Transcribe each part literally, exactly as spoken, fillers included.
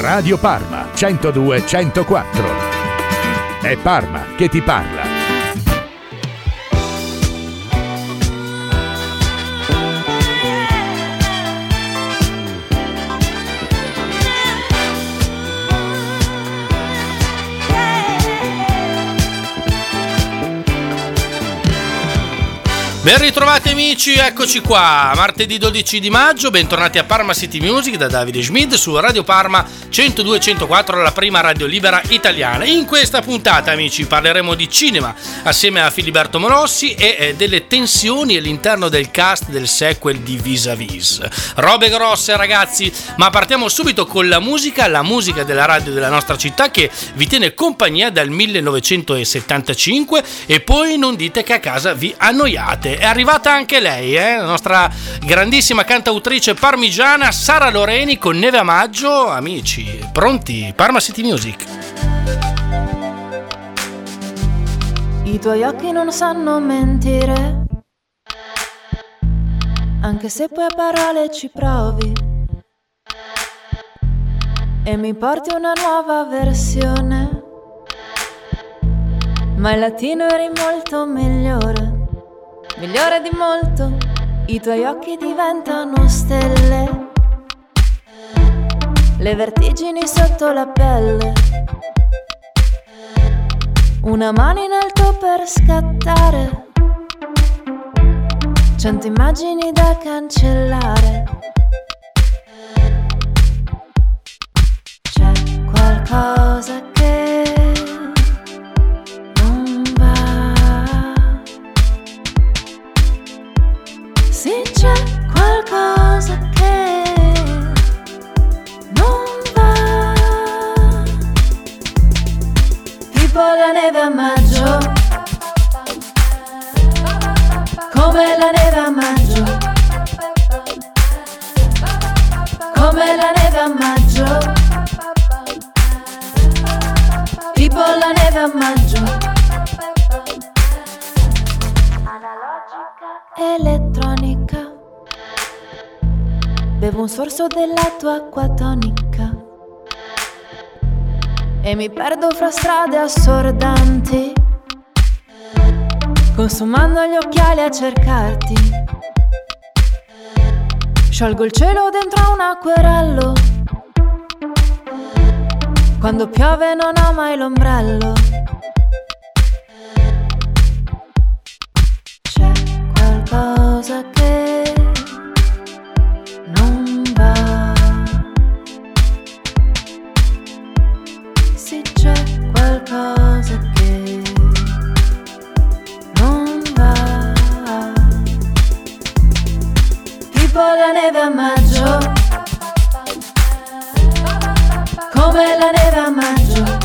Radio Parma centodue centoquattro. È Parma che ti parla. Ben ritrovati amici, eccoci qua, martedì dodici di maggio, bentornati a Parma City Music da Davide Schmid su Radio Parma centodue centoquattro, la prima radio libera italiana. In questa puntata amici parleremo di cinema assieme a Filiberto Molossi e eh, delle tensioni all'interno del cast del sequel di Vis-a-Vis. Robe grosse ragazzi, ma partiamo subito con la musica, la musica della radio della nostra città che vi tiene compagnia dal millenovecentosettantacinque e poi non dite che a casa vi annoiate. È arrivata anche lei, eh? La nostra grandissima cantautrice parmigiana Sara Loreni con Neve a maggio. Amici, pronti? Parma City Music. I tuoi occhi non sanno mentire, anche se poi a parole ci provi, e mi porti una nuova versione, ma in latino eri molto migliore. Migliore di molto, i tuoi occhi diventano stelle, le vertigini sotto la pelle, una mano in alto per scattare, cento immagini da cancellare. C'è qualcosa che sì, c'è qualcosa che non va, tipo la neve a maggio, come la neve a maggio, come la neve a maggio, tipo la neve a maggio. Elettronica, bevo un sorso della tua acqua tonica e mi perdo fra strade assordanti, consumando gli occhiali a cercarti. Sciolgo il cielo dentro un acquerello, quando piove non ho mai l'ombrello. Qualcosa che non va, sì c'è qualcosa che non va, tipo la neve a maggio, come la neve a maggio,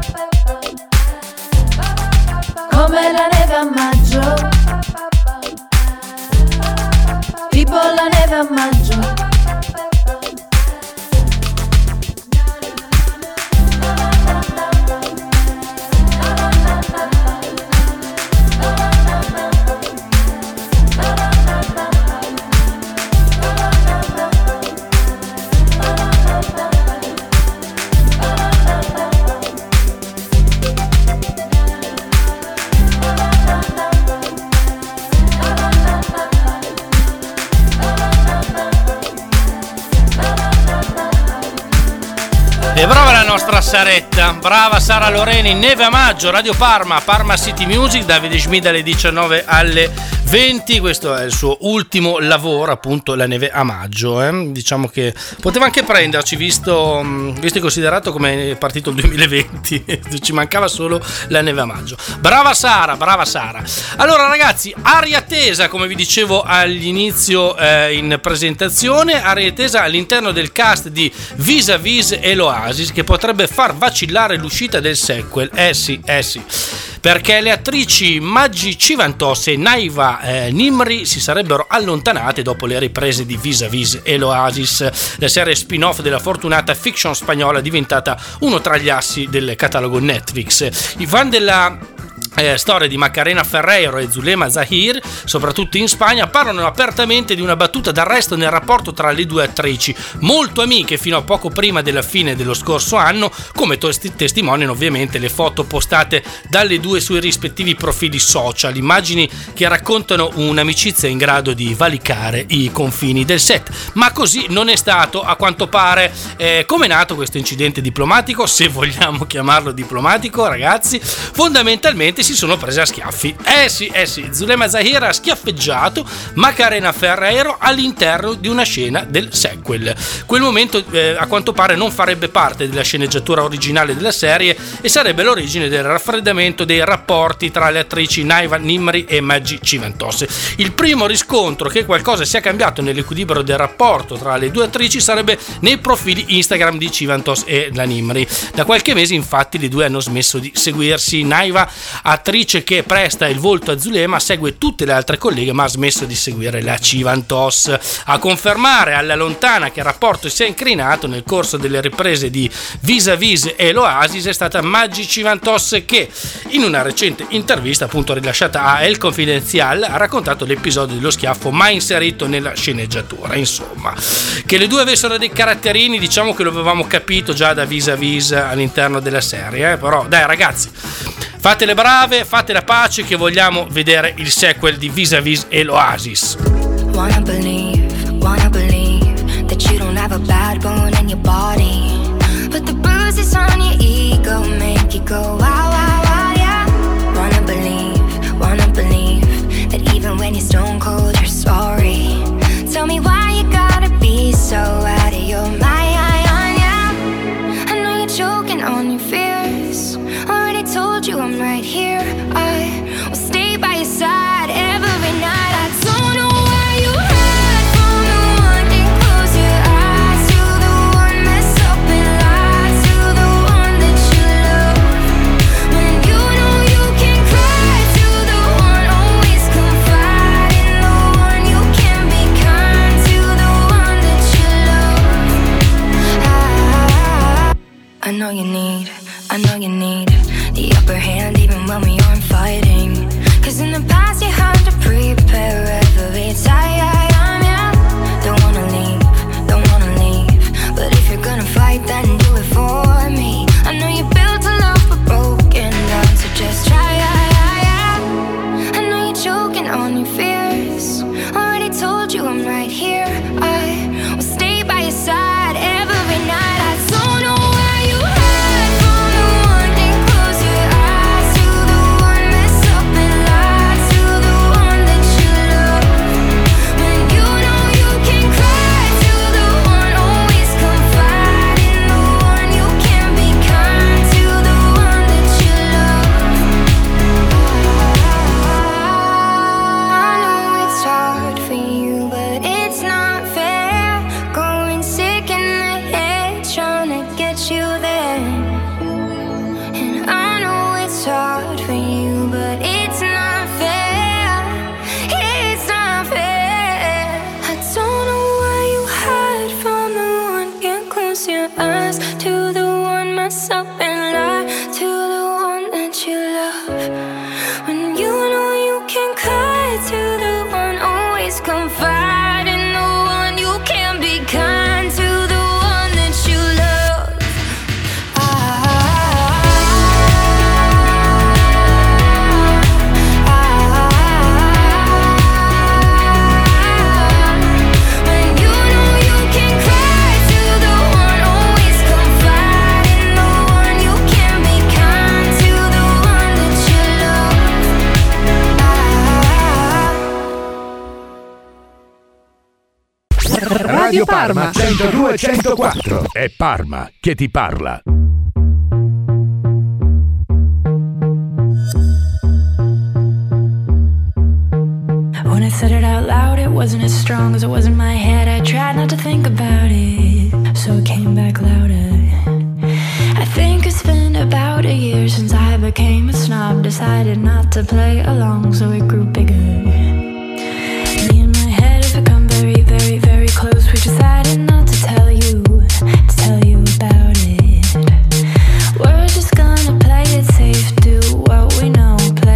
come la neve a maggio, tipo la neve a maggio. E brava la nostra Saretta, brava Sara Loreni, Neve a maggio, Radio Parma, Parma City Music, Davide Schmid alle diciannove alle venti, questo è il suo ultimo lavoro, appunto La neve a maggio, eh? Diciamo che poteva anche prenderci, visto, visto e considerato come è partito il duemilaventi, ci mancava solo La neve a maggio. Brava Sara, brava Sara. Allora ragazzi, aria tesa, come vi dicevo all'inizio eh, in presentazione, aria tesa all'interno del cast di Vis-a-Vis e l'Oasis, che potrebbe far vacillare l'uscita del sequel, eh sì, eh sì, perché le attrici Maggi Civantos e Naiva eh, Nimri si sarebbero allontanate dopo le riprese di Vis-a-Vis e l'Oasis, la serie spin-off della fortunata fiction spagnola diventata uno tra gli assi del catalogo Netflix. I fan della Eh, storie di Macarena Ferreiro e Zulema Zahir, soprattutto in Spagna, parlano apertamente di una battuta d'arresto nel rapporto tra le due attrici, molto amiche fino a poco prima della fine dello scorso anno, come tos- testimoniano ovviamente le foto postate dalle due sui rispettivi profili social, immagini che raccontano un'amicizia in grado di valicare i confini del set. Ma così non è stato, a quanto pare. Eh, come è nato questo incidente diplomatico, se vogliamo chiamarlo diplomatico, ragazzi? Fondamentalmente si sono prese a schiaffi. Eh sì, eh sì, Zulema Zahir ha schiaffeggiato Macarena Ferreiro all'interno di una scena del sequel. Quel momento eh, a quanto pare non farebbe parte della sceneggiatura originale della serie e sarebbe l'origine del raffreddamento dei rapporti tra le attrici Naiva Nimri e Maggie Civantos. Il primo riscontro che qualcosa sia cambiato nell'equilibrio del rapporto tra le due attrici sarebbe nei profili Instagram di Civantos e la Nimri. Da qualche mese infatti le due hanno smesso di seguirsi. Naiva, attrice che presta il volto a Zulema, segue tutte le altre colleghe ma ha smesso di seguire la Civantos. A confermare alla lontana che il rapporto si è incrinato nel corso delle riprese di Vis-a-Vis e l'Oasis è stata Maggie Civantos, che in una recente intervista appunto rilasciata a El Confidencial ha raccontato l'episodio dello schiaffo mai inserito nella sceneggiatura. Insomma, che le due avessero dei caratterini diciamo che lo avevamo capito già da Vis-a-Vis all'interno della serie, eh? Però dai ragazzi, fate le brave, fate la pace, che vogliamo vedere il sequel di Vis-a-Vis e l'Oasis. Wanna believe, wanna believe that you don't have a bad bone in your body, but the bruises on your ego make you go wow, wow, wow, yeah. Wanna believe, wanna believe that even when you're stone cold you're sorry. Tell me why you gotta be so out of your mind, yeah. I know you're choking on your fears, already told you I'm right here. I will stay by your side every night. I don't know where you hide from the one that close your eyes to, the one mess up and lie to, the one that you love. When you know you can cry to, the one always confide in, the one you can be kind to, the one that you love. I, I know you need, I know you need the upper hand even when we aren't fighting, 'cause in the past you had to prepare every time, yeah. Don't wanna leave, don't wanna leave, but if you're gonna fight then do it for me. I know you built a love but broken down, so just try, yeah. I know you're choking on your fears, already told you I'm right here. I will stay by your side every night. I don't know where you hide from the one that close your eyes to, the one mess up and lie to, the one that you love. When you know you can cry to, the one always confide in, the one you can be kind to, the one that you love. I know it's hard for you, but it's not fair. Going sick in the head, trying to get you there. And I know it's hard for you, but it's not fair. It's not fair. I don't know why you hide from the one. Can't close your eyes to, the one mess up and lie to, the one that you love. When you know you can cry to, the one always confide in, the one you can be kind to, the one that you love. When you know you can cry to, the one always confide in, the one you can be kind to, the one that you love. Radio Parma centodue e centoquattro. È Parma che ti parla. When I said it out loud, it wasn't as strong as it was in my head. I tried not to think about it, so it came back louder. I think it's been about a year since I became a snob. Decided not to play along, so it grew bigger. Me and my head have become very, very, very close. We decided not to tell you, to tell you about it. We're just gonna play it safe, do what we know, play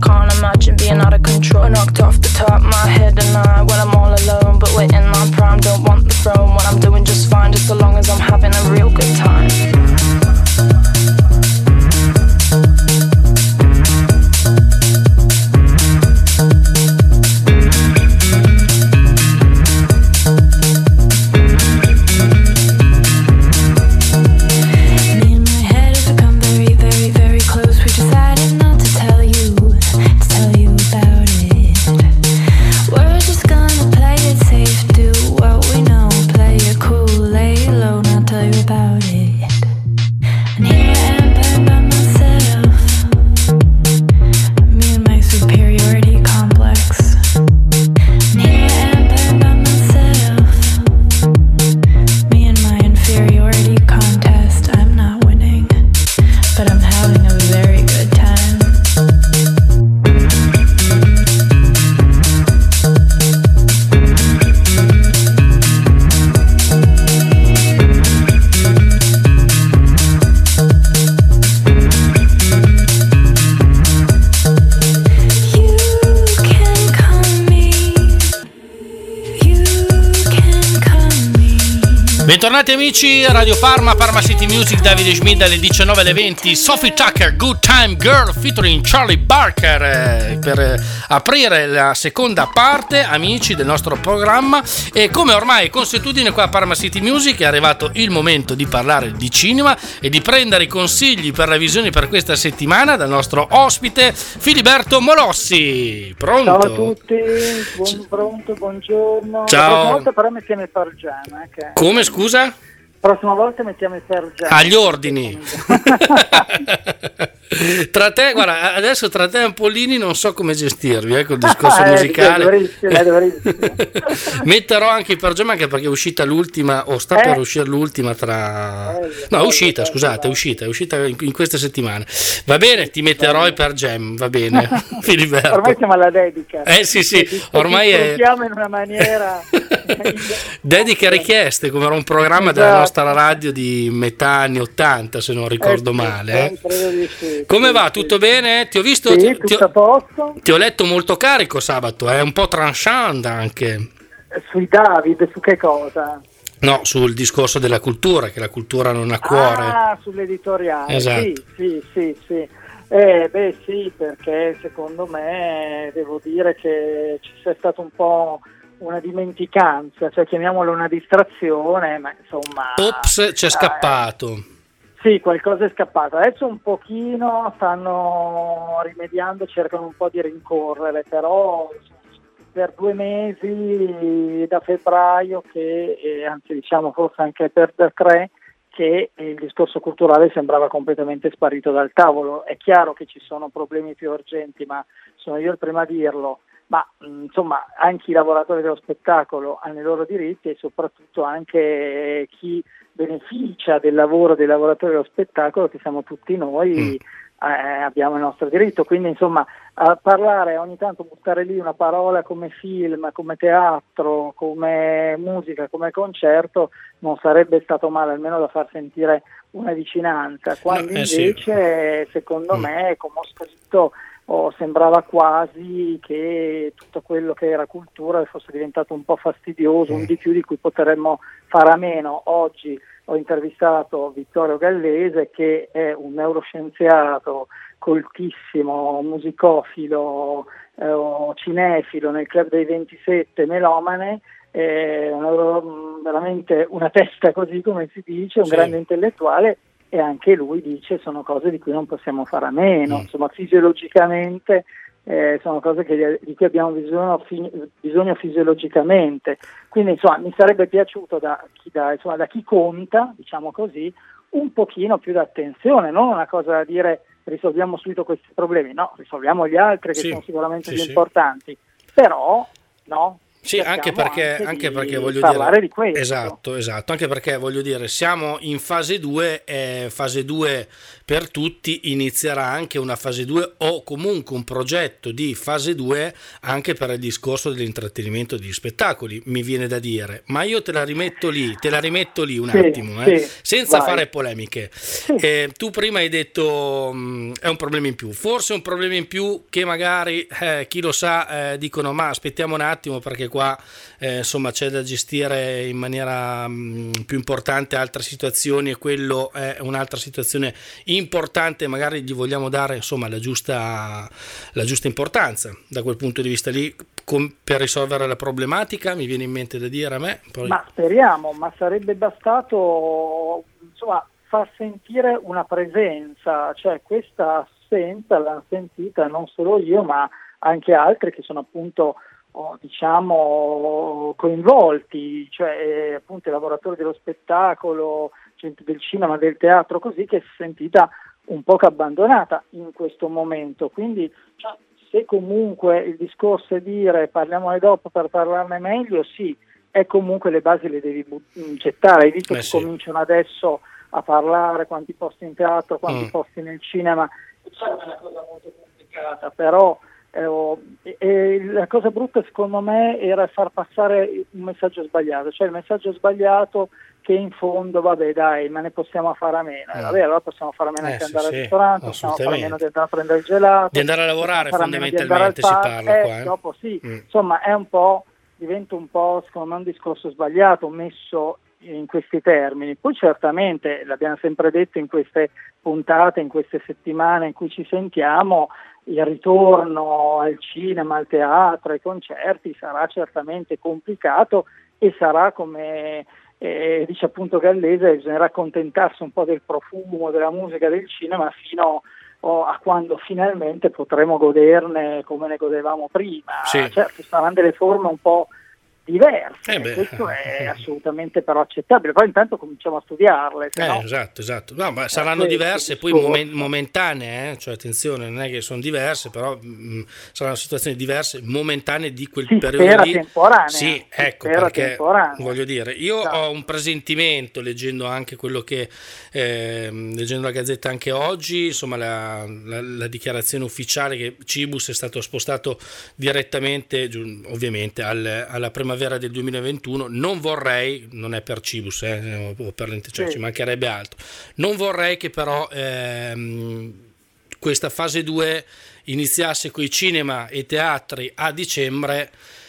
can't imagine being out of control. Knocked off the top of my head and I, when I'm all alone, but waiting my prime, don't want the throne. When I'm doing just fine, just so long as I'm having a real good time. Bentornati amici, Radio Parma, Parma City Music, Davide Schmid dalle diciannove alle venti, Sophie Tucker, Good Time Girl featuring Charlie Barker, eh, per eh, aprire la seconda parte, amici, del nostro programma. E come ormai è consuetudine qua a Parma City Music, è arrivato il momento di parlare di cinema e di prendere i consigli per la visione per questa settimana dal nostro ospite Filiberto Molossi. Pronto? Ciao a tutti, buon, pronto, buongiorno. Ciao. La prossima volta però mettiamo il Pargiana. Okay? Come, scusa? La prossima volta mettiamo il Pargiana. Agli ordini. Tra te, guarda, adesso tra te e Ampollini non so come gestirvi, eh, col discorso eh, musicale. Dovresti, eh, dovresti. Metterò anche i Pargiana, anche perché è uscita l'ultima, o sta eh. per uscire l'ultima tra... No, è uscita, scusate, è uscita, è uscita in, in queste settimane. Va bene, ti metterò i Pargiana, va bene, Filiberto. Ormai siamo alla dedica. Eh sì, sì, ormai è... in una maniera... Dediche richieste, come era un programma esatto. della nostra radio di metà anni ottanta, se non ricordo eh, male. Eh. Credo di sì. Come sì, va? sì. Tutto bene? Ti ho visto, sì, ti, tutto ti, a posto. Ti ho letto molto carico sabato, è eh? un po' tranchant anche. Sui David, su che cosa? No, sul discorso della cultura, che la cultura non ha cuore. Ah, sull'editoriale. Esatto. Sì, sì, sì, sì. Eh, beh sì, perché secondo me devo dire che ci sia stato un po' una dimenticanza, cioè chiamiamolo una distrazione, ma insomma... Ops, c'è scappato. Eh, sì, qualcosa è scappato. Adesso un pochino stanno rimediando, cercano un po' di rincorrere, però per due mesi da febbraio, che eh, anzi diciamo forse anche per, per tre, che il discorso culturale sembrava completamente sparito dal tavolo. È chiaro che ci sono problemi più urgenti, ma sono io il primo a dirlo. Ma insomma anche i lavoratori dello spettacolo hanno i loro diritti e soprattutto anche chi beneficia del lavoro dei lavoratori dello spettacolo, che siamo tutti noi, mm. eh, abbiamo il nostro diritto. Quindi insomma a parlare ogni tanto, buttare lì una parola come film, come teatro, come musica, come concerto non sarebbe stato male, almeno da far sentire una vicinanza, quando no, eh invece sì. secondo mm. me, come ho scritto, Oh, sembrava quasi che tutto quello che era cultura fosse diventato un po' fastidioso, un di più di cui potremmo fare a meno. Oggi ho intervistato Vittorio Gallese, che è un neuroscienziato coltissimo, musicofilo, eh, cinefilo nel Club dei ventisette, melomane, eh, un, veramente una testa così come si dice, un sì. grande intellettuale. E anche lui dice sono cose di cui non possiamo fare a meno, mm. insomma fisiologicamente eh, sono cose che, di cui abbiamo bisogno, fi, bisogno fisiologicamente. Quindi insomma mi sarebbe piaciuto da chi, da, insomma, da chi conta, diciamo così, un pochino più d'attenzione, non una cosa da dire risolviamo subito questi problemi, no, risolviamo gli altri che sì, sono sicuramente sì, più sì. importanti, però no, Sì, anche perché, anche, anche di perché voglio parlare dire, di questo. esatto, esatto, anche perché voglio dire, siamo in fase due, eh, fase due per tutti, inizierà anche una fase due o comunque un progetto di fase due anche per il discorso dell'intrattenimento degli spettacoli, mi viene da dire, ma io te la rimetto lì, te la rimetto lì un Sì, attimo, eh, sì, senza vai. fare polemiche. Sì. Eh, tu prima hai detto mh, è un problema in più, forse un problema in più che magari eh, chi lo sa eh, dicono ma aspettiamo un attimo perché qua eh, insomma c'è da gestire in maniera mh, più importante altre situazioni e quello è un'altra situazione importante, magari gli vogliamo dare insomma la giusta, la giusta importanza da quel punto di vista lì com- per risolvere la problematica, mi viene in mente da dire a me. Poi... Ma speriamo, ma sarebbe bastato insomma far sentire una presenza, cioè questa assenza l'hanno sentita non solo io ma anche altri che sono appunto oh, diciamo coinvolti, cioè eh, appunto i lavoratori dello spettacolo, gente del cinema, del teatro, così, che si è sentita un poco abbandonata in questo momento. Quindi cioè, se comunque il discorso è dire parliamone dopo per parlarne meglio, sì, è comunque le basi le devi but- gettare, hai visto eh che sì. cominciano adesso a parlare quanti posti in teatro, quanti Mm. posti nel cinema, c'è una cosa molto complicata, però eh, oh, e, e la cosa brutta secondo me era far passare un messaggio sbagliato, cioè il messaggio sbagliato che in fondo vabbè dai ma ne possiamo fare a meno, Mm. vabbè allora possiamo fare a meno Eh, anche sì, andare sì, al ristorante, possiamo fare a meno di andare a prendere il gelato, di andare a lavorare possiamo fare a meno di andare al fondamentalmente si parco, parla eh, qua eh. dopo sì, Mm. insomma è un po', diventa un po' secondo me un discorso sbagliato messo in questi termini. Poi certamente, l'abbiamo sempre detto in queste puntate, in queste settimane in cui ci sentiamo, il ritorno al cinema, al teatro, ai concerti sarà certamente complicato e sarà, come eh, dice appunto Gallese, bisognerà accontentarsi un po' del profumo della musica del cinema fino o a quando finalmente potremo goderne come ne godevamo prima. Sì. Certo, saranno delle forme un po' diverse, Eh beh, questo è eh, assolutamente però accettabile, poi intanto cominciamo a studiarle, se Eh, no... esatto, esatto. No, ma saranno questo diverse, poi discorso. momen- momentanee, eh? Cioè attenzione, non è che sono diverse, però mh, saranno situazioni diverse, momentanee di quel Si periodo spera lì. temporanea, Sì, si ecco, spera perché temporanea. voglio dire, io Esatto. ho un presentimento, leggendo anche quello che, ehm, leggendo la Gazzetta anche oggi, insomma la, la, la dichiarazione ufficiale che Cibus è stato spostato direttamente, giu- ovviamente, al- alla primavera del duemilaventuno. Non vorrei, non è per Cibus, eh, o per l'ente, cioè, Sì. ci mancherebbe altro. Non vorrei che però ehm, questa fase due iniziasse con i cinema e teatri a dicembre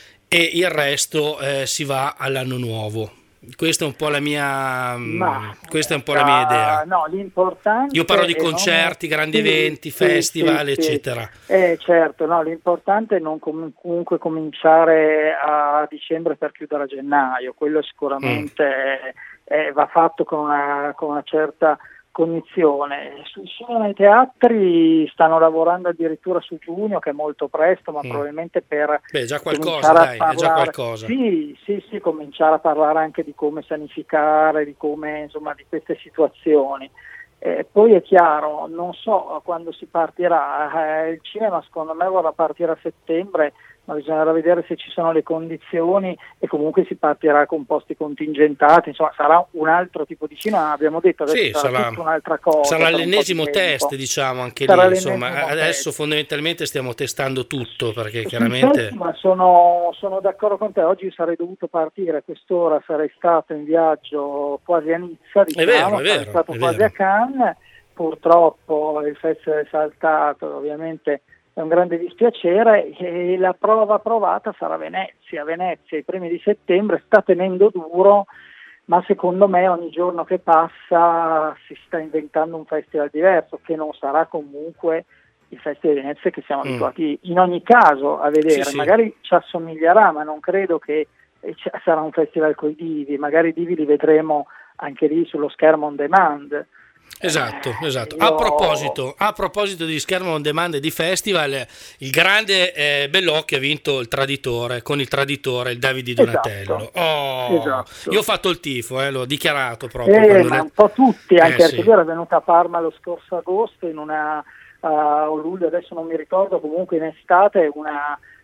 e il resto eh, si va all'anno nuovo. Questa è un po' la mia, Ma, questa è un po' la mia idea. No, l'importante Io parlo di è non- concerti, grandi sì, eventi, sì, festival, sì, sì. eccetera. Eh, certo, no, l'importante è non com- comunque cominciare a dicembre per chiudere a gennaio, quello sicuramente Mm. è- è- va fatto con una, con una certa cognizione. Sui cinema e i teatri stanno lavorando addirittura su giugno, che è molto presto, ma Mm. probabilmente per Beh, già qualcosa, cominciare a dai, è già parlare- qualcosa. Sì, sì, sì, cominciare a parlare anche di come sanificare, di come, insomma, di queste situazioni. Eh, poi è chiaro, non so quando si partirà, eh, il cinema secondo me vorrà partire a settembre, ma bisognerà vedere se ci sono le condizioni e comunque si partirà con posti contingentati, insomma sarà un altro tipo di cinema, abbiamo detto, adesso Sì, sarà, sarà, tutta un'altra cosa. sarà per un po' di l'ennesimo tempo. test, diciamo, anche Sarà lì, insomma, l'ennesimo adesso test. fondamentalmente stiamo testando tutto, perché Sì, chiaramente... certo, ma sono, sono d'accordo con te, oggi sarei dovuto partire a quest'ora, sarei stato in viaggio quasi a Nizza, diciamo, vero, è sarei vero, stato è quasi vero. a Cannes, purtroppo il festival è saltato, ovviamente è un grande dispiacere, e la prova provata sarà Venezia, Venezia i primi di settembre, sta tenendo duro, ma secondo me ogni giorno che passa si sta inventando un festival diverso, che non sarà comunque il Festival di Venezia che siamo Mm. abituati in ogni caso a vedere, Sì, sì. magari ci assomiglierà, ma non credo che eh, ci- sarà un festival coi divi, magari i divi li vedremo anche lì sullo schermo on demand. Esatto, Eh, esatto. io- A proposito, a proposito di schermo on demand e di festival, il grande eh, Bellocchio ha vinto il Traditore, con il Traditore, il Davide Donatello. Esatto, Oh, esatto. io ho fatto il tifo, eh, l'ho dichiarato proprio. Eh, quando ma le- un po' tutti, anche Eh, perché sì. lui era venuto a Parma lo scorso agosto in una, uh, o luglio, adesso non mi ricordo, comunque in estate, una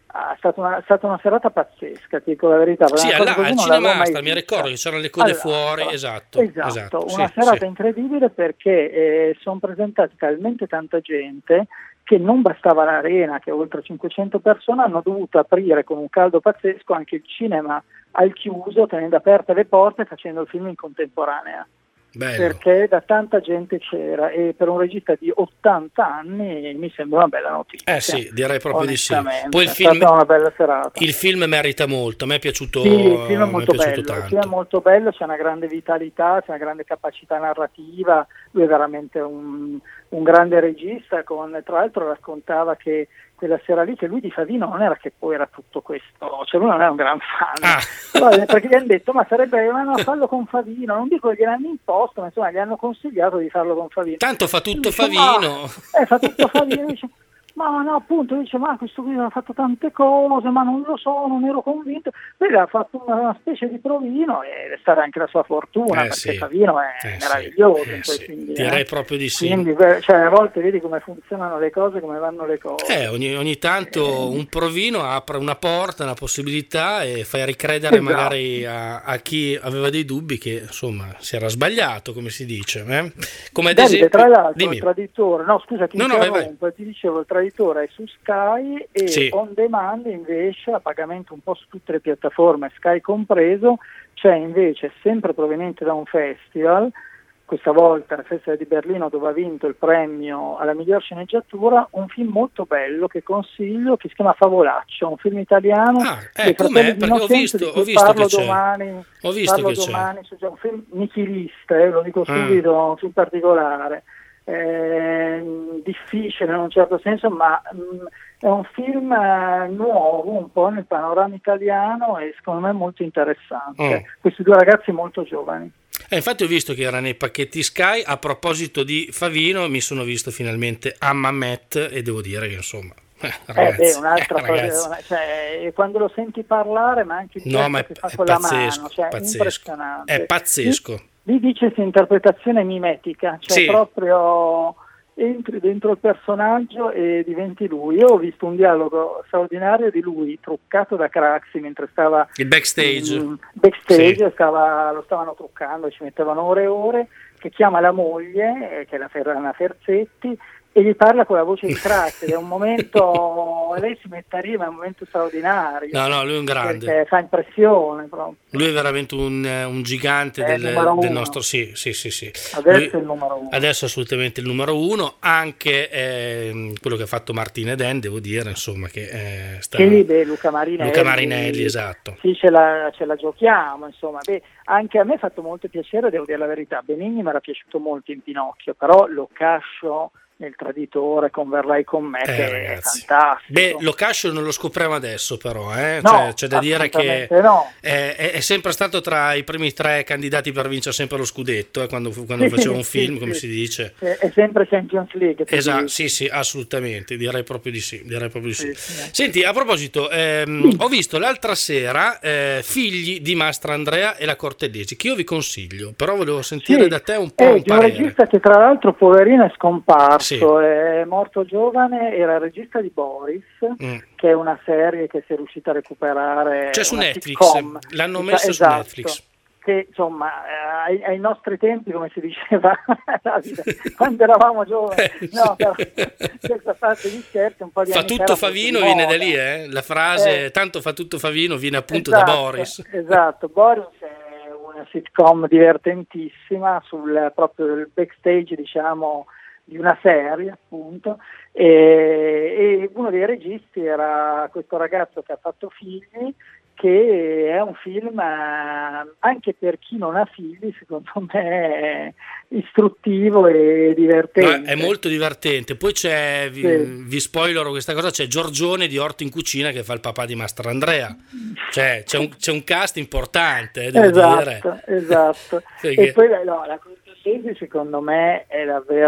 è stata una, è stata una serata pazzesca, ti dico la verità. Sì, là, al Cinema Astra mi ricordo che c'erano le code fuori, esatto. Esatto, esatto una sì, serata sì. incredibile perché eh, sono presentati talmente tanta gente che non bastava l'arena, che oltre cinquecento persone, hanno dovuto aprire con un caldo pazzesco anche il cinema al chiuso, tenendo aperte le porte e facendo il film in contemporanea. Bello. Perché da tanta gente c'era, e per un regista di ottanta anni mi sembra una bella notizia. Eh sì, direi proprio di sì. Poi il film, è stata una bella serata. Il film merita molto, a me è piaciuto, sì, il film è molto mi è piaciuto bello, tanto. Il film è molto bello, c'è una grande vitalità, c'è una grande capacità narrativa, lui è veramente un, un grande regista, con, tra l'altro raccontava che quella sera lì che lui di Favino non era che poi era tutto questo, cioè lui non è un gran fan, ah. Poi, perché gli hanno detto ma sarebbe ma farlo con Favino, non dico che gliel'hanno imposto, ma insomma gli hanno consigliato di farlo con Favino. Tanto fa tutto dice, Favino. Ma, eh, fa tutto Favino, dice, ma no, appunto, dice, ma questo qui ha fatto tante cose, ma non lo so, non ero convinto. Poi ha fatto una, una specie di provino ed è stata anche la sua fortuna, eh perché sì. Favino è eh meraviglioso sì. in eh quei sì. film. Direi eh. proprio di sì. Quindi, cioè, a volte vedi come funzionano le cose, come vanno le cose. Eh, ogni, ogni tanto eh. un provino apre una porta, una possibilità e fai ricredere esatto. magari a, a chi aveva dei dubbi che insomma si era sbagliato, come si dice. Eh? Come ad Davide, esempio, tra l'altro dimmi. il traditore, no scusa ti no, no, vai, interrompo, vai. ti dicevo il traditore è su Sky e sì. on demand invece a pagamento un po' su tutte le piattaforme, Sky compreso, c'è invece sempre proveniente da un festival, questa volta il Festival di Berlino dove ha vinto il premio alla miglior sceneggiatura, un film molto bello che consiglio che si chiama Favolaccio, un film italiano. Ah, eh, com'è? Perché ho visto, ho visto parlo che c'è. domani, Ho visto parlo che domani, c'è. c'è un film nichilista, eh, lo dico subito, ah. un film particolare. Eh, difficile in un certo senso, ma mh, è un film eh, nuovo un po' nel panorama italiano e secondo me molto interessante. Oh. Questi due ragazzi molto giovani. Eh, infatti ho visto che era nei pacchetti Sky. A proposito di Favino, mi sono visto finalmente Hammamet e devo dire che insomma eh, ragazzi, eh, beh, un'altra eh, cosa, ragazzi. Una, cioè, quando lo senti parlare, ma anche il no, ma è, che fa è con pazzesco, la mano, cioè, pazzesco. impressionante. È pazzesco. Lì, lì dice interpretazione mimetica, cioè sì. proprio entri dentro il personaggio e diventi lui. Io ho visto un dialogo straordinario di lui truccato da Craxi mentre stava il backstage, in, backstage sì. stava, lo stavano truccando, ci mettevano ore e ore, che chiama la moglie, che è la Ferrana Ferzetti, e gli parla con la voce di Craxi, è un momento, lei si mette a rima, è un momento straordinario. No, no, lui è un grande. Perché fa impressione proprio. Lui è veramente un, un gigante è del, del nostro, sì, sì, sì, sì. Adesso lui, è il numero uno. Adesso è assolutamente il numero uno, anche eh, quello che ha fatto Martin Eden, devo dire, insomma, che eh, sta... Sì, beh, Luca Marinelli. Luca Marinelli, esatto. Sì, ce la, ce la giochiamo, insomma. Beh, anche a me ha fatto molto piacere, devo dire la verità. Benigni mi era piaciuto molto in Pinocchio, però lo cascio nel Traditore con Verrai con me, eh, che ragazzi. è fantastico. Beh, lo cascio non lo scopriamo adesso però, eh? No, cioè, c'è da dire che no. è, è, è sempre stato tra i primi tre candidati per vincere sempre lo scudetto, eh, quando, quando sì, faceva un film, sì, come sì. si dice. È sempre Champions League. Esatto, sì, sì, assolutamente, direi proprio di sì. Direi proprio di sì. Sì, sì. Senti, a proposito, ehm, ho visto l'altra sera eh, Figli di Mastrandrea e la Cortellesi, che io vi consiglio, però volevo sentire sì. da te un po' eh, un parere. Un regista che tra l'altro poverino è scomparso, sì. è morto giovane, era il regista di Boris, mm. che è una serie che si è riuscita a recuperare. C'è su Netflix, sitcom. l'hanno messa esatto. su Netflix. Che insomma ai, ai nostri tempi, come si diceva quando eravamo giovani, no, però, questa parte di scherzi un po' di fa anni tutto Favino viene da lì, eh? La frase eh, tanto fa tutto Favino viene appunto esatto, da Boris. Esatto, Boris è una sitcom divertentissima sul proprio il backstage, diciamo, di una serie appunto, e, e uno dei registi era questo ragazzo che ha fatto Figli, che è un film anche per chi non ha figli, secondo me istruttivo e divertente. No, è molto divertente. Poi c'è, vi, sì. vi spoilerò questa cosa, c'è Giorgione di Orto in Cucina che fa il papà di Mastrandrea, cioè c'è un, c'è un cast importante, eh, devo esatto, dire. Esatto, Perché... e poi no, la Cortellesi secondo me è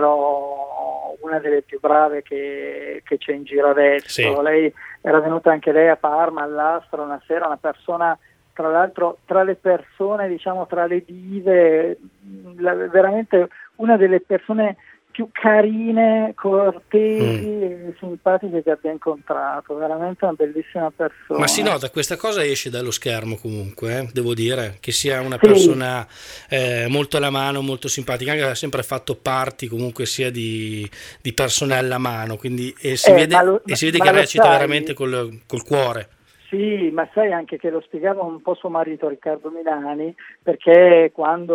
davvero una delle più brave che, che c'è in giro adesso. Sì. Lei era venuta anche lei a Parma all'Astra una sera, una persona, tra l'altro tra le persone, diciamo tra le dive, la, veramente una delle persone più carine, cortesi mm. e simpatiche che abbia incontrato, veramente una bellissima persona. Ma si nota, questa cosa esce dallo schermo comunque, eh? Devo dire, che sia una sì. persona eh, molto alla mano, molto simpatica, anche ha sempre fatto parti comunque sia di, di persone alla mano, quindi e si eh, vede, lo, e si vede ma che lo recita sai, veramente col, col cuore. Sì, ma sai anche che lo spiegava un po' suo marito Riccardo Milani, perché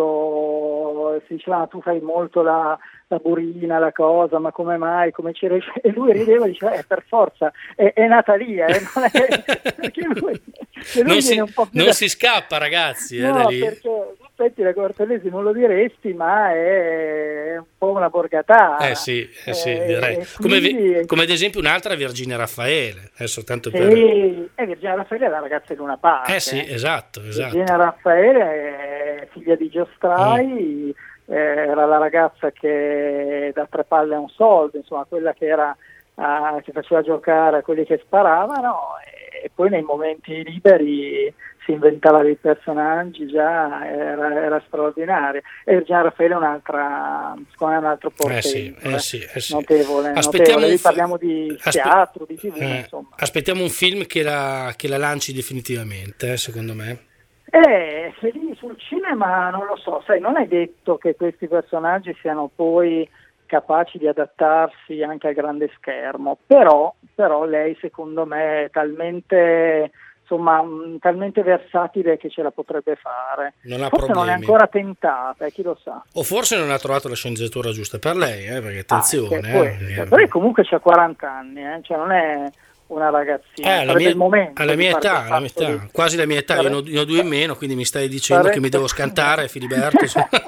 quando si diceva ah, tu fai molto la, la burina, la cosa, ma come mai, come ci riesci? E lui rideva e diceva eh, per forza, è, è nata lì, eh, non è, perché lui, lui non, si, un po' più non da... si scappa ragazzi, eh, no, da lì. Perché in effetti la Cortellesi non lo diresti, ma è un po' una borgatara. Eh sì, eh sì eh, direi. Quindi... Come, come ad esempio un'altra Virginia Raffaele, adesso tanto sì, per... e Virginia Raffaele è la ragazza di Luna Park. Eh sì, esatto, esatto. Virginia Raffaele è figlia di Giostrai, mm. eh, era la ragazza che da tre palle a un soldo, insomma quella che era uh, che faceva giocare a quelli che sparavano e, e poi nei momenti liberi si inventava dei personaggi, già era, era straordinario. E Virginia Raffaele è un'altra, secondo me è un altro portento, eh sì, eh sì, eh sì. notevole, aspettiamo notevole. Un fi- parliamo di aspe- teatro, di tivù, eh, insomma. Aspettiamo un film che la, che la lanci definitivamente, eh, secondo me. Eh, se lì sul cinema non lo so, sai, non è detto che questi personaggi siano poi capaci di adattarsi anche al grande schermo, però, però lei secondo me è talmente... insomma, mh, talmente versatile che ce la potrebbe fare. Non ha forse problemi. non è ancora tentata, eh, chi lo sa. O forse non ha trovato la sceneggiatura giusta per lei, eh, perché attenzione. Ah, eh, perché... Però comunque c'ha quaranta anni, eh, cioè non è una ragazzina. Eh, alla mia, il momento alla mia età, alla mia età. di... quasi la mia età, io ne ho, ne ho due in meno, quindi mi stai dicendo Sarebbe... che mi devo scantare, Filiberto.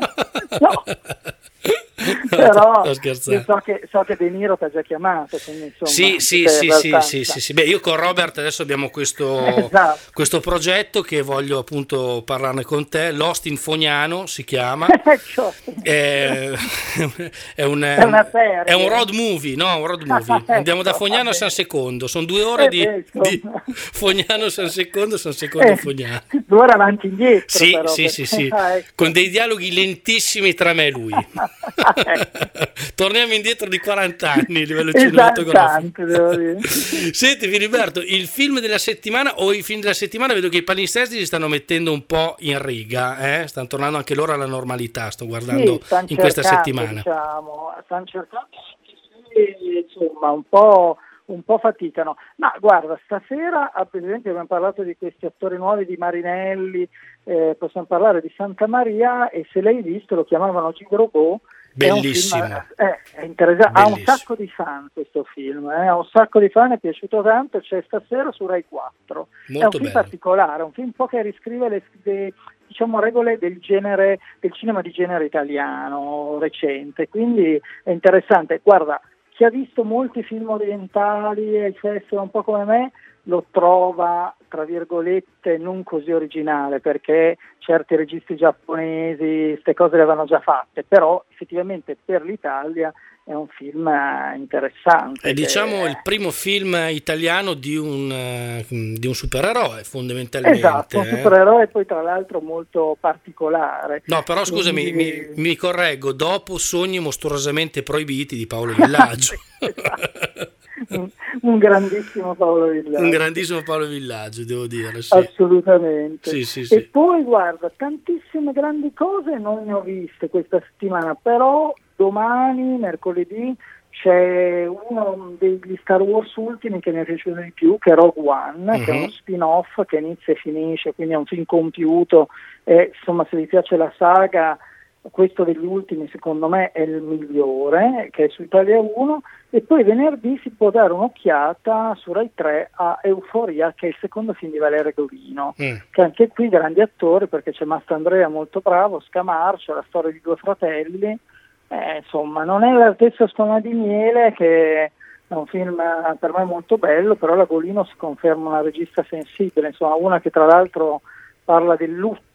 No. No, però sto scherzando. io so che, so che De Niro ti ha già chiamato, quindi insomma, sì sì sì sì, sì sì sì beh io con Robert adesso abbiamo questo, esatto. questo progetto che voglio appunto parlarne con te. Lost in Fognano si chiama. è, è, un, è una serie, è un road movie, no? Un road movie. Andiamo da Fognano a San Secondo, sono due ore di, di Fognano San Secondo, San Secondo eh, Fognano, due ore avanti e indietro, sì però, sì perché... sì sì ah, ecco. Con dei dialoghi lentissimi tra me e lui. Torniamo indietro di quaranta anni a livello cinematografico. Devo dire. Senti Filiberto, il film della settimana o i film della settimana, vedo che i palinsesti si stanno mettendo un po' in riga, eh? Stanno tornando anche loro alla normalità, sto guardando sì, in questa settimana. Diciamo, stanno cercando, insomma, un po', un po' faticano. Ma guarda, stasera per esempio abbiamo parlato di questi attori nuovi, di Marinelli, eh, possiamo parlare di Santa Maria, e se l'hai visto lo chiamavano Gigrobot. Bellissimo, è, film, è, è interessante. Ha un sacco di fan questo film, eh? ha un sacco di fan, è piaciuto tanto, c'è stasera su Rai quattro. Molto è un film bello. particolare, un film un po' che riscrive le, le diciamo, regole del genere, del cinema di genere italiano recente, quindi è interessante. Guarda, chi ha visto molti film orientali e il festival un po' come me lo trova, tra virgolette, non così originale, perché certi registi giapponesi queste cose le avevano già fatte, però effettivamente per l'Italia è un film interessante. È diciamo che... il primo film italiano di un, uh, di un supereroe fondamentalmente. Esatto, un eh? supereroe poi tra l'altro molto particolare. No, però scusami, Quindi... mi, mi correggo, dopo Sogni mostruosamente proibiti di Paolo Villaggio. Esatto. Un, un grandissimo Paolo Villaggio. Un grandissimo Paolo Villaggio, devo dire. Sì. Assolutamente. Sì, sì, e sì. poi guarda, tantissime grandi cose non ne ho viste questa settimana, però domani, mercoledì, c'è uno degli Star Wars ultimi che mi è piaciuto di più, che è Rogue One, uh-huh. che è uno spin-off che inizia e finisce, quindi è un film compiuto, e insomma se vi piace la saga, questo degli ultimi secondo me è il migliore, che è su Italia uno, e poi venerdì si può dare un'occhiata su Rai tre a Euforia, che è il secondo film di Valerio Govino, mm. che anche qui grandi attori, perché c'è Mastandrea molto bravo, Scamarcio, la storia di due fratelli, eh, insomma non è l'altezza Stona di Miele, che è un film per me molto bello, però la Golino si conferma una regista sensibile, insomma una che tra l'altro parla del lutto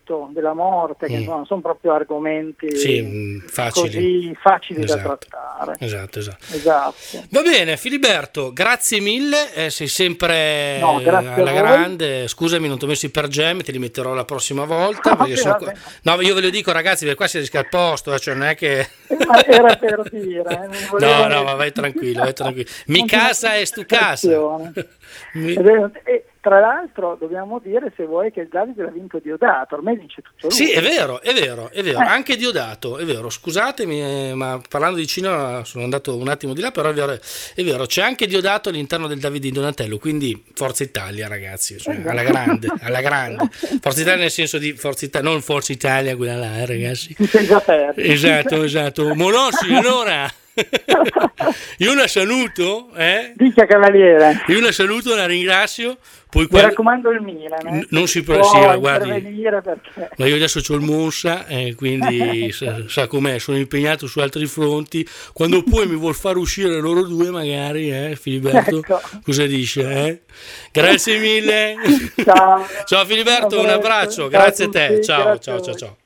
lutto, della morte, che Mm. non sono proprio argomenti Sì, mm, facili. così facili Esatto. da trattare. Esatto, esatto. Esatto. Va bene, Filiberto, grazie mille, eh, sei sempre No, grazie alla a voi. grande. Scusami, non ti ho messo i pergemi, te li metterò la prossima volta. No, perché sono vabbè. qua- No, io ve lo dico, ragazzi, perché qua si rischia il posto, eh, cioè non è che. Ma era per dire, eh, non volevo- No, no, ma vai tranquillo, vai tranquillo. Mi Non ti- casa e stu casa. Mi- Ed è- E tra l'altro dobbiamo dire, se vuoi, che il Davide l'ha vinto Diodato, ormai vince tutto lui. Sì, è vero, è vero, è vero, Eh. anche Diodato, è vero, scusatemi, eh, ma parlando di cinema sono andato un attimo di là, però è vero, è vero, c'è anche Diodato all'interno del Davide di Donatello, quindi Forza Italia, ragazzi, cioè, Esatto. alla grande, alla grande. Forza Italia nel senso di Forza Italia, non Forza Italia, quella là, eh, ragazzi. Ti sei già perso. Esatto, esatto. Monossi, allora, io la saluto, eh? Dica, cavaliere, Io la saluto, la ringrazio, poi mi quando- raccomando il Milan. Eh. N- non si può- può sì, ma guardi. intervenire perché... Ma io adesso c'ho il Monza, eh, quindi sa, sa com'è, sono impegnato su altri fronti. Quando poi mi vuol far uscire loro due, magari, eh, Filiberto, Ecco. cosa dice? Eh? Grazie mille. Ciao. Ciao Filiberto, un abbraccio, Ciao grazie a tutti, te. Ciao, grazie ciao, a ciao, voi. ciao.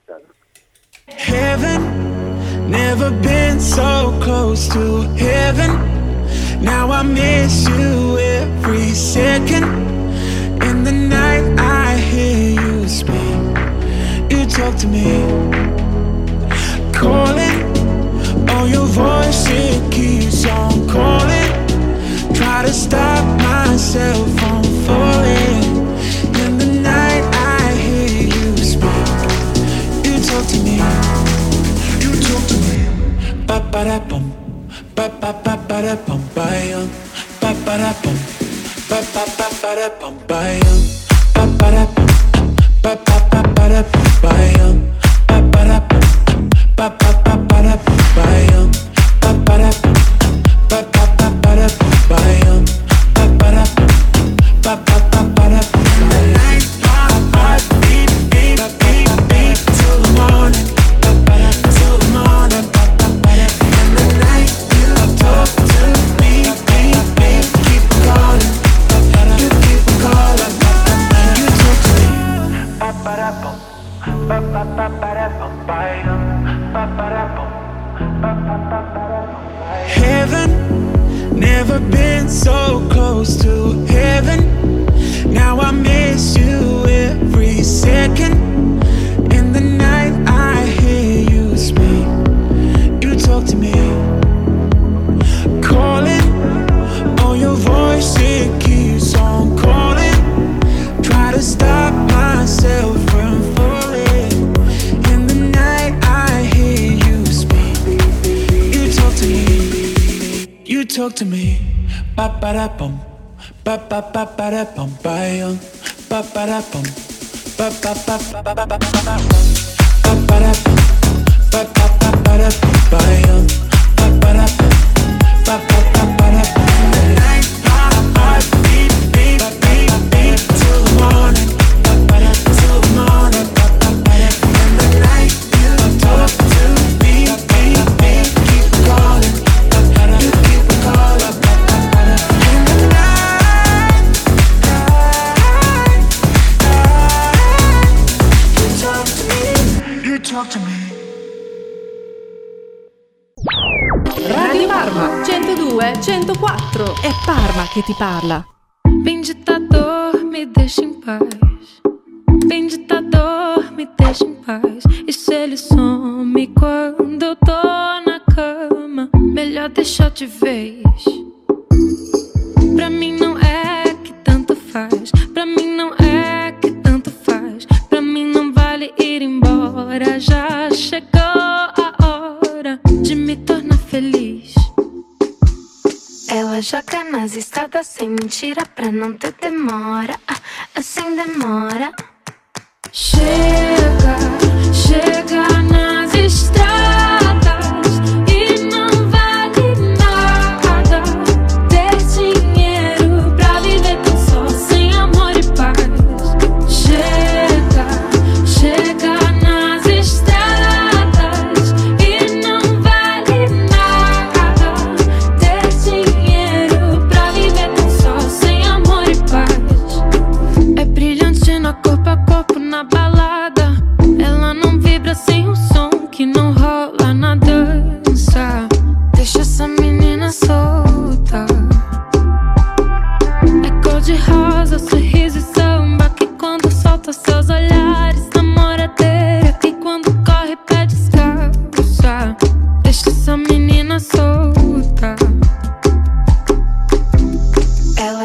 Heaven, never been so close to heaven. Now I miss you every second. In the night I hear you speak. You talk to me, calling. Oh, your voice, it keeps on calling. Try to stop myself from falling. In the night I hear you speak. You talk to me, you talk to me. Ba ba da bum, ba ba ba ba da bum ba yum, ba ba da bum, ba ba ba ba da bum ba yum, ba ba da bum, ba ba ba ba da bum ba yum, ba ba da bum, ba ba ba ba da bum ba yum, ba ba da bum, ba ba ba ba da bum ba yum, ba ba da bum, ba ba ba ba da bum. The night my heart beat beat beat beat till the morning, till the morning. And the night you talk to me, beat beat keep calling, you keep calling, you talk to me. Ba ba da bum, ba ba ba ba da bum ba yum, ba ba da bum, ba ba ba ba da bum. Heaven, never been so close to heaven. Now I miss you every second. In the night I hear you speak. You talk to me, calling. Oh, your voice, it keeps on calling. Try to stop myself from falling. In the night I hear you speak. You talk to me, you talk to me. Ba ba da bum, ba ba ba ba da bum ba yum, ba ba da bum, ba ba ba ba ba ba ba ba, ba ba da bum, ba ba ba ba da bum ba yum, ba ba da bum, ba ba ba ba da bum. The night my heart beat beat beat beat till the morning, till the morning. And the night you talk to me, beat beat keep calling, you keep calling. In the night, night, night, you talk to me, you talk to me. Radio Parma centodue centoquattro. È Parma che ti parla. Vem ditador, me deixa em paz. Vem ditador, me deixa em paz. E se ele some quando eu tô na cama, melhor deixar de vez. Pra mim não é que tanto faz. Pra mim não é que tanto faz. Pra mim não vale ir embora. Já chegou a hora de me tornar feliz. Ela joga nas estradas sem mentira pra não ter demora, ah, sem demora. Chega, chega nas estradas e não vale nada ter dinheiro pra viver tão só, sem amor e paz. Chega, chega nas estradas e não vale nada ter dinheiro pra viver tão só, sem amor e paz. É brilhante na corpo a corpo na balada.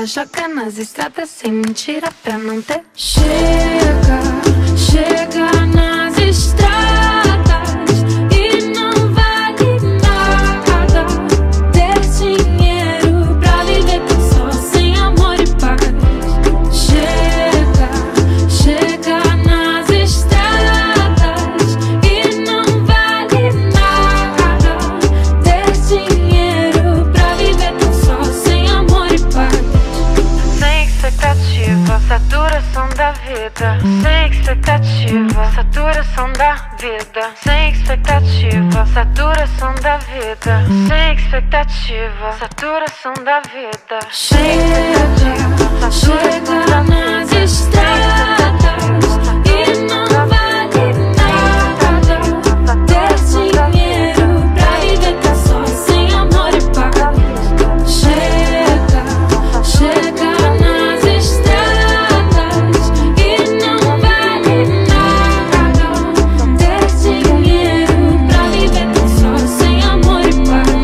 joga nas estradas sem mentira pra não ter. Chega, chega nas estradas e não vale nada ter dinheiro pra viver tão só sem amor e paz. Chega, chega nas estradas e não vale nada ter dinheiro pra viver tão só sem amor e paz. Sem expectativa, saturação da vida. Sem expectativa, saturação da vida. Sem expectativa, saturação da vida. Sem expectativa, saturação da vida. Chega, chega nas estradas e não vale nada ter dinheiro pra viver tão só sem amor e paz. Chega, chega nas estradas e não vale nada ter dinheiro pra viver tão só sem amor e paz.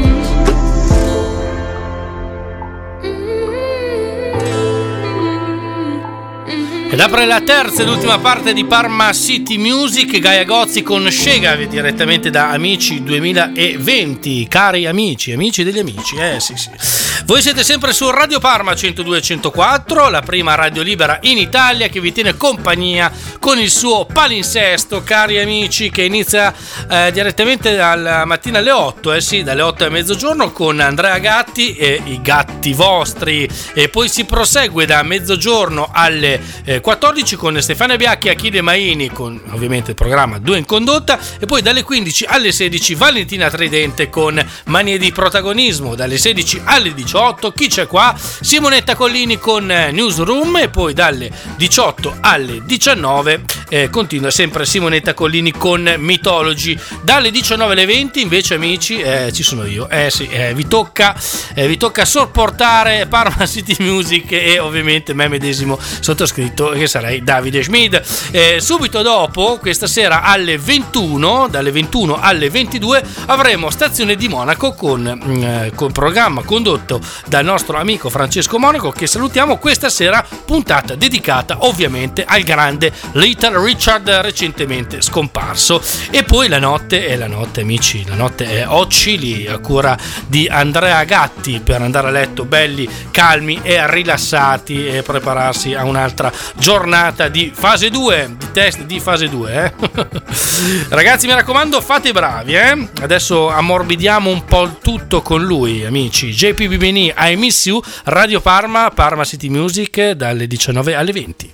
Ed apre la terza ed ultima parte di Parma City Music, Gaia Gozzi con Scega, direttamente da Amici duemilaventi. Cari amici, amici degli amici, eh sì sì. Voi siete sempre su Radio Parma centodue e centoquattro, la prima radio libera in Italia che vi tiene compagnia con il suo palinsesto, cari amici, che inizia eh, direttamente dalla mattina alle otto, eh sì, dalle otto a mezzogiorno con Andrea Gatti e i gatti vostri, e poi si prosegue da mezzogiorno alle eh, quattordici con Stefania Biacchi e Achille Maini con ovviamente il programma Due in Condotta, e poi dalle quindici alle sedici Valentina Tridente con Manie di Protagonismo, dalle sedici alle diciotto Chi c'è qua? Simonetta Collini con Newsroom, e poi dalle diciotto alle diciannove eh, continua sempre Simonetta Collini con Mythology. Dalle diciannove alle venti invece, amici, eh, ci sono io, eh sì, eh, vi tocca eh, vi tocca sopportare Parma City Music e ovviamente me medesimo sottoscritto, che sarei Davide Schmid. Eh, subito dopo, questa sera alle ventuno, dalle ventuno alle ventidue, avremo Stazione di Monaco con eh, con programma condotto dal nostro amico Francesco Monaco, che salutiamo. Questa sera puntata dedicata ovviamente al grande Little Richard, recentemente scomparso. E poi la notte è la notte, amici, la notte è Occi lì, a cura di Andrea Gatti, per andare a letto belli, calmi e rilassati e prepararsi a un'altra giornata di fase due, di test di fase due, eh? Ragazzi, mi raccomando, fate i bravi, eh? Adesso ammorbidiamo un po' il tutto con lui, amici. J P B Bini, I Miss You, Radio Parma, Parma City Music, dalle diciannove alle venti.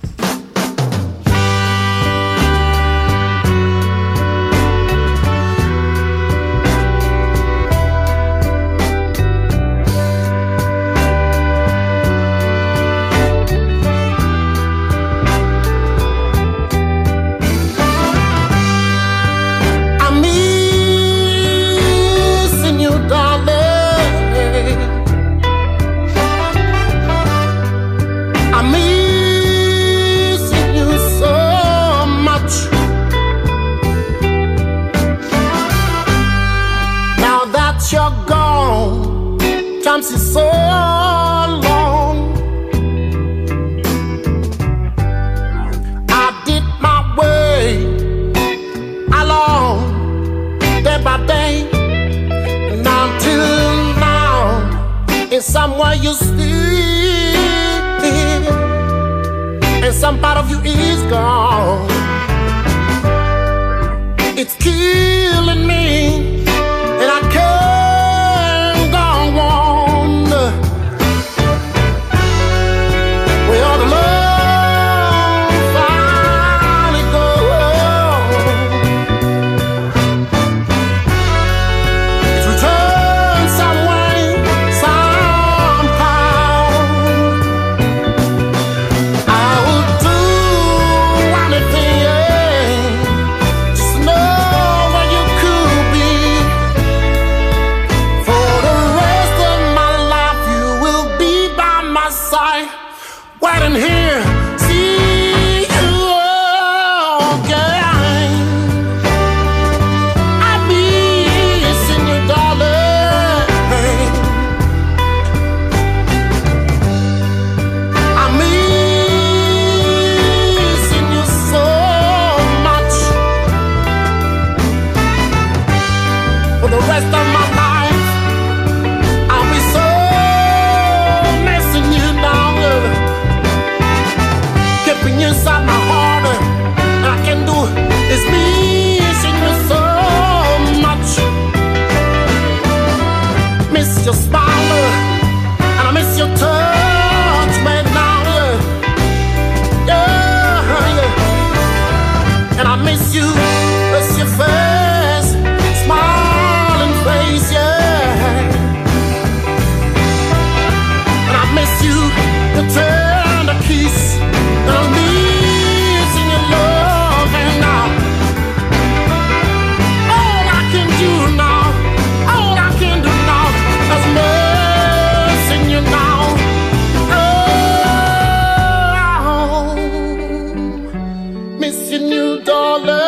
Is so long. I did my way along day by day, and until now, it's somewhere you see, and some part of you is gone. It's killing me, and I can't go on. you, miss your face, smiling face, yeah. And I miss you, the tender kiss, and I'm missing your love, and now all I can do now, all I can do now is missing you now. Oh, missing you, darling.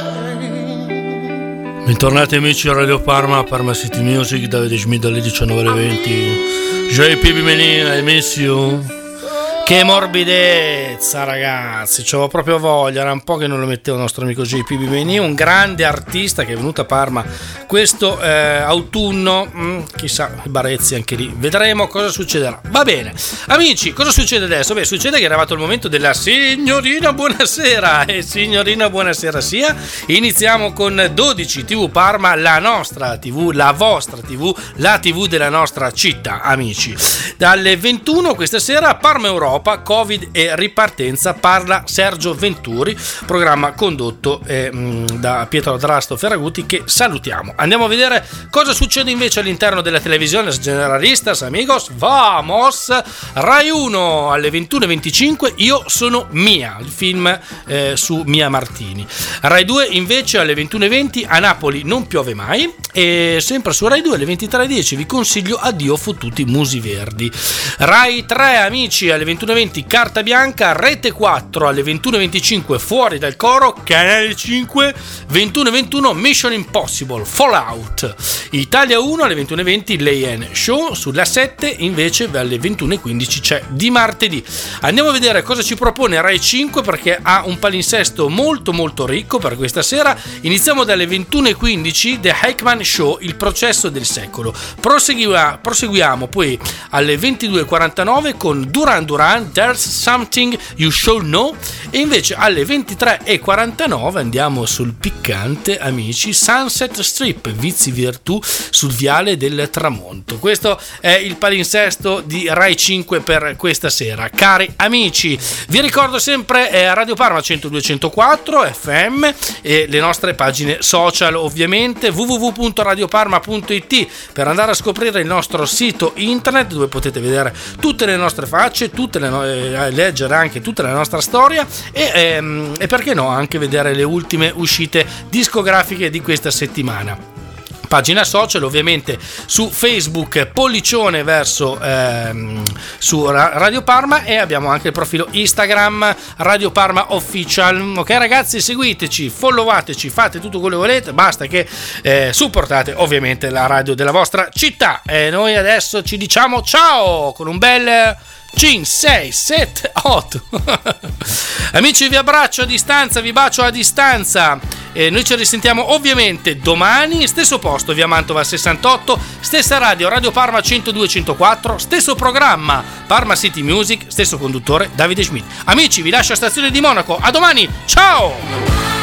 Bentornati amici a Radio Parma, Parma City Music, Davide Schmidt dalle diciannove alle venti. J P B Menin, I miss you. Che morbidezza, ragazzi, c'avevo proprio voglia, era un po' che non lo mettevo il nostro amico J P B Menin, un grande artista che è venuto a Parma questo eh, autunno, mm, chissà, Barezzi anche lì, vedremo cosa succederà. Va bene, amici, cosa succede adesso? Beh, succede che è arrivato il momento della signorina buonasera, e signorina buonasera sia, iniziamo con dodici tivù Parma, la nostra tivù, la vostra tivù, la tivù della nostra città, amici. Dalle ventuno questa sera Parma Europa, Covid e ripartenza, parla Sergio Venturi, programma condotto eh, da Pietro Drasto Ferragutti, che salutiamo. Andiamo a vedere cosa succede invece all'interno della televisione generalistas, amigos. Vamos! Rai uno alle ventuno e venticinque, Io sono Mia, il film eh, su Mia Martini. Rai due invece alle ventuno e venti, A Napoli non piove mai, e sempre su Rai due alle ventitré e dieci vi consiglio Addio fottuti musi verdi. Rai tre, amici, alle ventuno e venti Carta Bianca, Rete quattro alle ventuno e venticinque Fuori dal coro, Canale cinque ventuno e ventuno Mission Impossible Fallout. Italia uno alle ventuno e venti Leyen Show, sulla sette invece alle ventuno e quindici c'è Di martedì. Andiamo a vedere cosa ci propone Rai cinque, perché ha un palinsesto molto molto ricco per questa sera. Iniziamo dalle ventuno e quindici The Heckman Show, il processo del secolo. Proseguiamo, proseguiamo poi alle ventidue e quarantanove con Duran Duran, There's Something You Should Know, e invece alle ventitré e quarantanove andiamo sul piccante, amici, Sunset Strip, vizi virtù sul viale del tramonto. Questo è il palinsesto di Rai cinque per questa sera, cari amici. Vi ricordo sempre eh, Radio Parma centodue e centoquattro F M e le nostre pagine social, ovviamente w w w punto radio parma punto i t per andare a scoprire il nostro sito internet, dove potete vedere tutte le nostre facce, tutte le no- eh, leggere anche tutta la nostra storia e, ehm, e perché no anche vedere le ultime uscite discografiche di questa settimana. Pagina social ovviamente su Facebook, pollicione verso ehm, su Radio Parma, e abbiamo anche il profilo Instagram Radio Parma Official. Ok ragazzi, seguiteci, followateci, fate tutto quello che volete, basta che eh, supportate ovviamente la radio della vostra città. E noi adesso ci diciamo ciao con un bel cinque, sei, sette, otto amici, vi abbraccio a distanza, vi bacio a distanza, e noi ci risentiamo ovviamente domani, stesso posto, via Mantova sessantotto, stessa radio, Radio Parma centodue e centoquattro, stesso programma Parma City Music, stesso conduttore Davide Schmidt. Amici, vi lascio a Stazione di Monaco, a domani, ciao!